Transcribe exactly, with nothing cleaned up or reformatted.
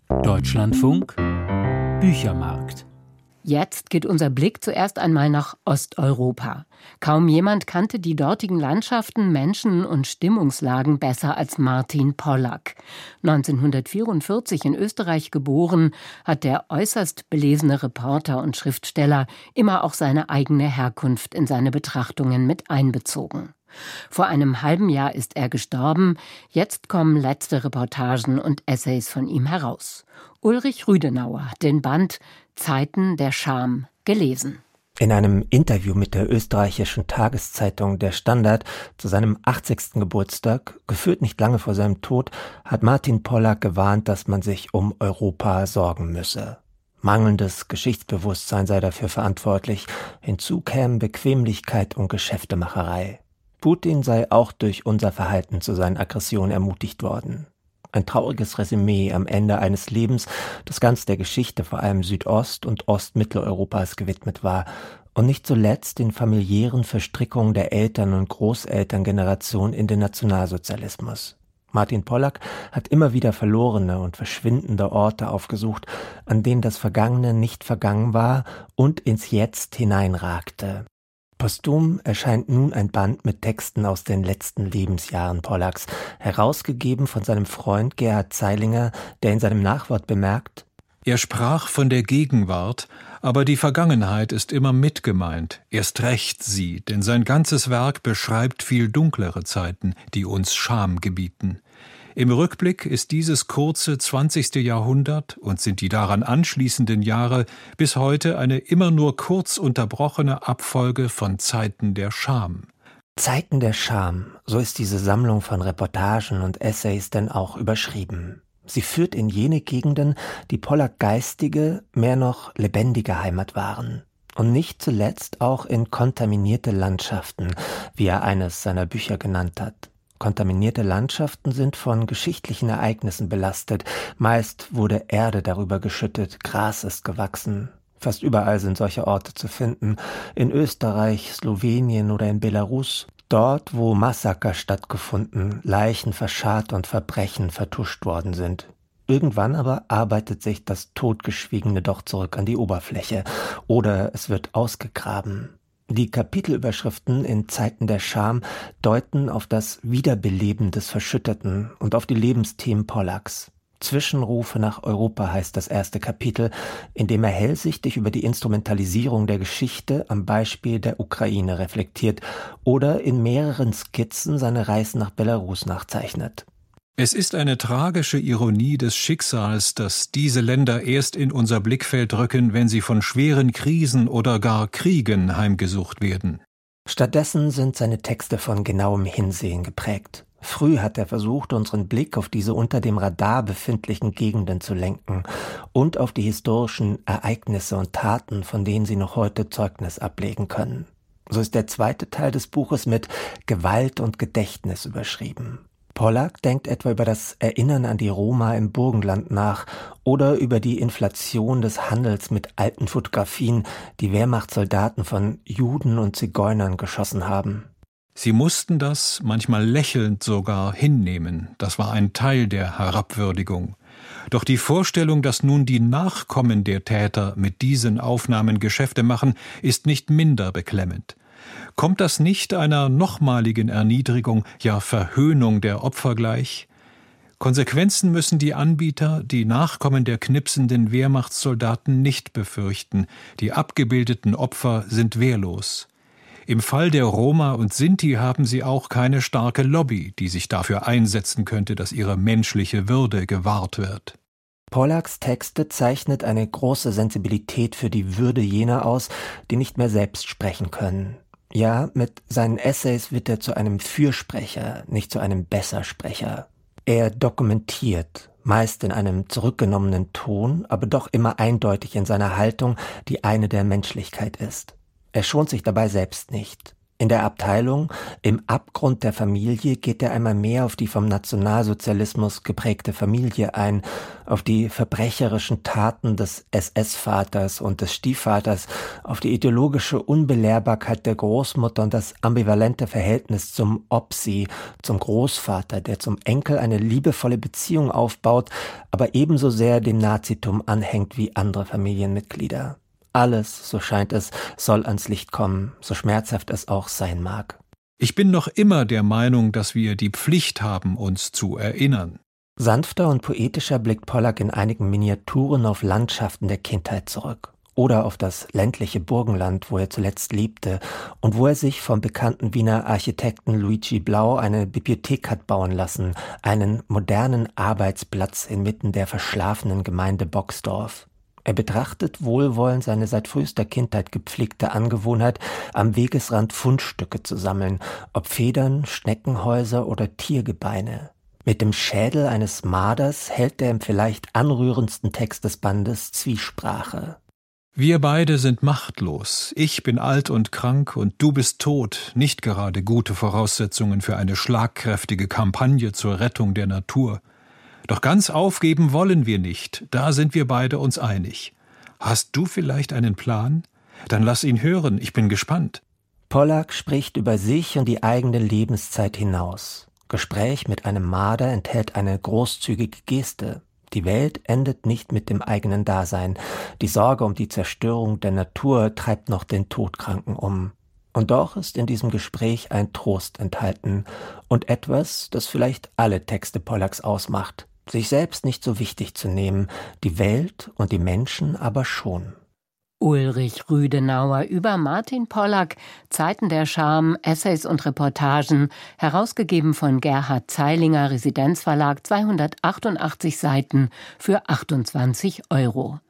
Deutschlandfunk Büchermarkt. Jetzt geht unser Blick zuerst einmal nach Osteuropa. Kaum jemand kannte die dortigen Landschaften, Menschen und Stimmungslagen besser als Martin Pollack. neunzehnhundertvierundvierzig in Österreich geboren, hat der äußerst belesene Reporter und Schriftsteller immer auch seine eigene Herkunft in seine Betrachtungen mit einbezogen. Vor einem halben Jahr ist er gestorben. Jetzt kommen letzte Reportagen und Essays von ihm heraus. Ulrich Rüdenauer hat den Band Zeiten der Scham gelesen. In einem Interview mit der österreichischen Tageszeitung Der Standard zu seinem achtzigsten Geburtstag, geführt nicht lange vor seinem Tod, hat Martin Pollack gewarnt, dass man sich um Europa sorgen müsse. Mangelndes Geschichtsbewusstsein sei dafür verantwortlich. Hinzu kämen Bequemlichkeit und Geschäftemacherei. Putin sei auch durch unser Verhalten zu seinen Aggressionen ermutigt worden. Ein trauriges Resümee am Ende eines Lebens, das ganz der Geschichte vor allem Südost- und Ostmitteleuropas gewidmet war und nicht zuletzt den familiären Verstrickungen der Eltern- und Großelterngeneration in den Nationalsozialismus. Martin Pollack hat immer wieder verlorene und verschwindende Orte aufgesucht, an denen das Vergangene nicht vergangen war und ins Jetzt hineinragte. Posthum erscheint nun ein Band mit Texten aus den letzten Lebensjahren Pollacks, herausgegeben von seinem Freund Gerhard Zeilinger, der in seinem Nachwort bemerkt: Er sprach von der Gegenwart, aber die Vergangenheit ist immer mitgemeint, erst recht sie, denn sein ganzes Werk beschreibt viel dunklere Zeiten, die uns Scham gebieten. Im Rückblick ist dieses kurze zwanzigste Jahrhundert und sind die daran anschließenden Jahre bis heute eine immer nur kurz unterbrochene Abfolge von Zeiten der Scham. Zeiten der Scham, so ist diese Sammlung von Reportagen und Essays denn auch überschrieben. Sie führt in jene Gegenden, die Pollack geistige, mehr noch lebendige Heimat waren. Und nicht zuletzt auch in kontaminierte Landschaften, wie er eines seiner Bücher genannt hat. Kontaminierte Landschaften sind von geschichtlichen Ereignissen belastet. Meist wurde Erde darüber geschüttet, Gras ist gewachsen. Fast überall sind solche Orte zu finden. In Österreich, Slowenien oder in Belarus. Dort, wo Massaker stattgefunden, Leichen verscharrt und Verbrechen vertuscht worden sind. Irgendwann aber arbeitet sich das Totgeschwiegene doch zurück an die Oberfläche. Oder es wird ausgegraben. Die Kapitelüberschriften in Zeiten der Scham deuten auf das Wiederbeleben des Verschütteten und auf die Lebensthemen Pollacks. Zwischenrufe nach Europa heißt das erste Kapitel, in dem er hellsichtig über die Instrumentalisierung der Geschichte am Beispiel der Ukraine reflektiert oder in mehreren Skizzen seine Reise nach Belarus nachzeichnet. Es ist eine tragische Ironie des Schicksals, dass diese Länder erst in unser Blickfeld rücken, wenn sie von schweren Krisen oder gar Kriegen heimgesucht werden. Stattdessen sind seine Texte von genauem Hinsehen geprägt. Früh hat er versucht, unseren Blick auf diese unter dem Radar befindlichen Gegenden zu lenken und auf die historischen Ereignisse und Taten, von denen sie noch heute Zeugnis ablegen können. So ist der zweite Teil des Buches mit Gewalt und Gedächtnis überschrieben. Pollack denkt etwa über das Erinnern an die Roma im Burgenland nach oder über die Inflation des Handels mit alten Fotografien, die Wehrmachtssoldaten von Juden und Zigeunern geschossen haben. Sie mussten das, manchmal lächelnd sogar, hinnehmen. Das war ein Teil der Herabwürdigung. Doch die Vorstellung, dass nun die Nachkommen der Täter mit diesen Aufnahmen Geschäfte machen, ist nicht minder beklemmend. Kommt das nicht einer nochmaligen Erniedrigung, ja Verhöhnung der Opfer gleich? Konsequenzen müssen die Anbieter, die Nachkommen der knipsenden Wehrmachtssoldaten, nicht befürchten. Die abgebildeten Opfer sind wehrlos. Im Fall der Roma und Sinti haben sie auch keine starke Lobby, die sich dafür einsetzen könnte, dass ihre menschliche Würde gewahrt wird. Pollacks Texte zeichnet eine große Sensibilität für die Würde jener aus, die nicht mehr selbst sprechen können. Ja, mit seinen Essays wird er zu einem Fürsprecher, nicht zu einem Bessersprecher. Er dokumentiert, meist in einem zurückgenommenen Ton, aber doch immer eindeutig in seiner Haltung, die eine der Menschlichkeit ist. Er schont sich dabei selbst nicht. In der Abteilung Im Abgrund der Familie geht er einmal mehr auf die vom Nationalsozialismus geprägte Familie ein, auf die verbrecherischen Taten des S S-Vaters und des Stiefvaters, auf die ideologische Unbelehrbarkeit der Großmutter und das ambivalente Verhältnis zum Opsi, zum Großvater, der zum Enkel eine liebevolle Beziehung aufbaut, aber ebenso sehr dem Nazitum anhängt wie andere Familienmitglieder. Alles, so scheint es, soll ans Licht kommen, so schmerzhaft es auch sein mag. Ich bin noch immer der Meinung, dass wir die Pflicht haben, uns zu erinnern. Sanfter und poetischer blickt Pollack in einigen Miniaturen auf Landschaften der Kindheit zurück. Oder auf das ländliche Burgenland, wo er zuletzt lebte und wo er sich vom bekannten Wiener Architekten Luigi Blau eine Bibliothek hat bauen lassen, einen modernen Arbeitsplatz inmitten der verschlafenen Gemeinde Boxdorf. Er betrachtet wohlwollend seine seit frühester Kindheit gepflegte Angewohnheit, am Wegesrand Fundstücke zu sammeln, ob Federn, Schneckenhäuser oder Tiergebeine. Mit dem Schädel eines Marders hält er im vielleicht anrührendsten Text des Bandes Zwiesprache. Wir beide sind machtlos. Ich bin alt und krank und du bist tot. Nicht gerade gute Voraussetzungen für eine schlagkräftige Kampagne zur Rettung der Natur. Doch ganz aufgeben wollen wir nicht, da sind wir beide uns einig. Hast du vielleicht einen Plan? Dann lass ihn hören, ich bin gespannt. Pollack spricht über sich und die eigene Lebenszeit hinaus. Gespräch mit einem Marder enthält eine großzügige Geste. Die Welt endet nicht mit dem eigenen Dasein. Die Sorge um die Zerstörung der Natur treibt noch den Todkranken um. Und doch ist in diesem Gespräch ein Trost enthalten und etwas, das vielleicht alle Texte Pollacks ausmacht. Sich selbst nicht so wichtig zu nehmen, die Welt und die Menschen aber schon. Ulrich Rüdenauer über Martin Pollack, Zeiten der Scham, Essays und Reportagen, herausgegeben von Gerhard Zeilinger, Residenzverlag, zweihundertachtundachtzig Seiten für achtundzwanzig Euro.